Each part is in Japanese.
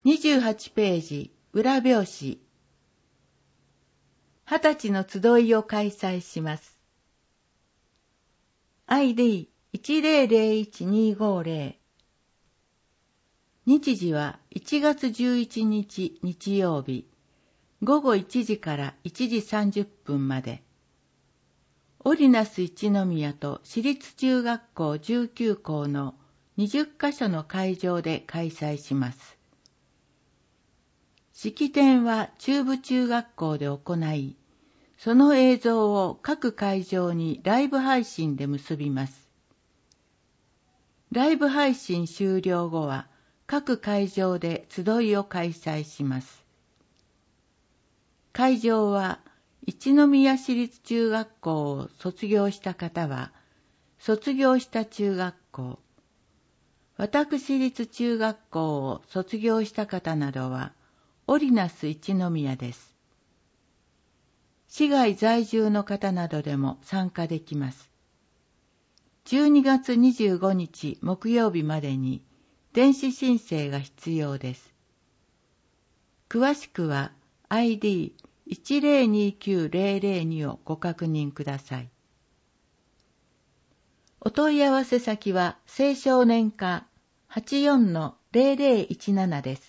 28ページ、裏表紙。20歳の集いを開催します。ID1001-250。日時は1月11日日曜日、午後1時から1時30分まで。オリナス一宮と私立中学校19校の20カ所の会場で開催します。式典は中部中学校で行い、その映像を各会場にライブ配信で結びます。ライブ配信終了後は各会場で集いを開催します。会場は一宮市立中学校を卒業した方は、卒業した中学校、私立中学校を卒業した方などは、オリナス一宮です。市外在住の方などでも参加できます。12月25日木曜日までに電子申請が必要です。詳しくは ID1029-002 をご確認ください。お問い合わせ先は青少年課 84-0017 です。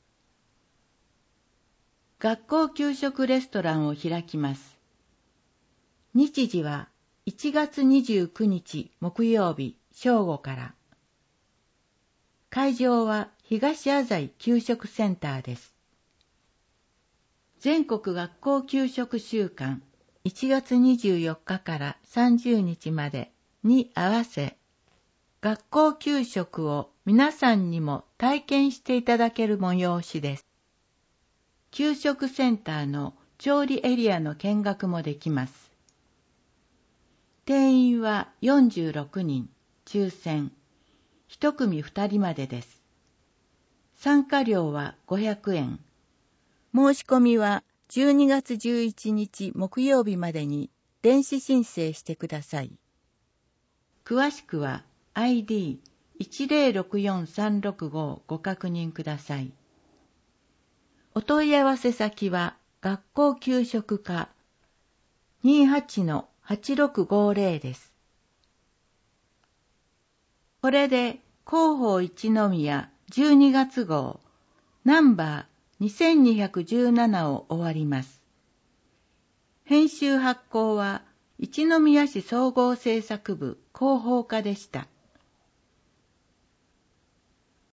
学校給食レストランを開きます。日時は1月29日木曜日正午から。会場は東浅井給食センターです。全国学校給食週間1月24日から30日までに合わせ、学校給食を皆さんにも体験していただける催しです。給食センターの調理エリアの見学もできます。定員は46人、抽選、1組2人までです。参加料は500円。申し込みは12月11日木曜日までに電子申請してください。詳しくは ID1064-365 をご確認ください。お問い合わせ先は学校給食課 28-8650 です。これで広報一宮12月号ナンバー2217を終わります。編集発行は一宮市総合制作部広報課でした。